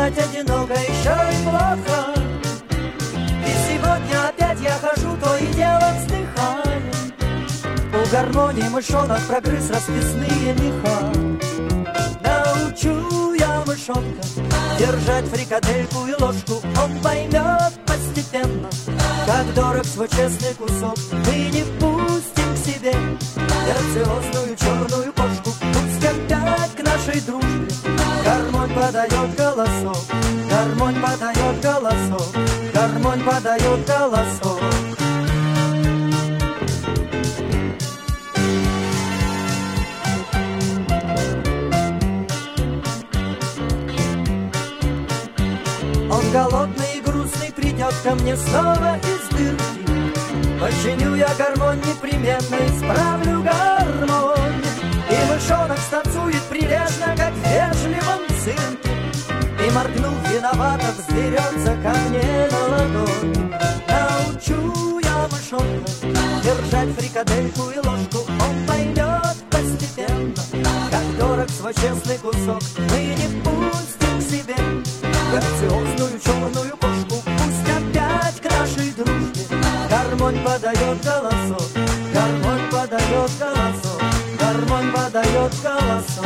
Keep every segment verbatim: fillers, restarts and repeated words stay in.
стать одиноко еще и плохо. И сегодня опять я хожу, то и дело вздыхаю. У гармонии мышонок прогрыз расписные меха. Научу я мышонка держать фрикадельку и ложку. Он поймет постепенно, как дорог свой честный кусок. Мы не пустим к себе грациозную черную кошку. Пусть опять к нашей дружбе гармонь подает голосок. Гармонь подает голосок. Гармонь подает голосок. Он голодный и грустный придет ко мне снова из дырки. Починю я гармонь непременно, исправлю гармонь. И мышонок станцует прилежно, как в вежливом цирке. И, моргнув виновато, взберется ко мне на ладонь. Научу я мышонка держать фрикадельку и ложку. Он поймет постепенно, как дорог свой честный кусок. Мы не пустим к себе грациозную черную кошку. Пусть опять к нашей дружбе гармонь подает голосок. Гармонь подает голосок. Гармонь подает голосок.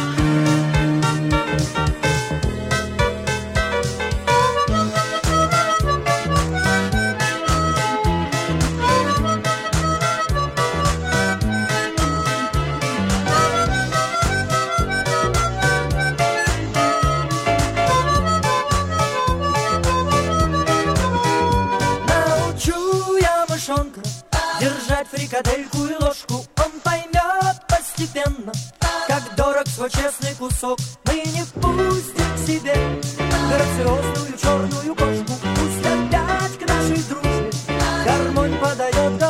Держать фрикадельку и ложку. Он поймет постепенно, как дорог свой честный кусок. Мы не пустим к себе грациозную черную кошку. Пусть опять к нашей дружбе гармонь подает.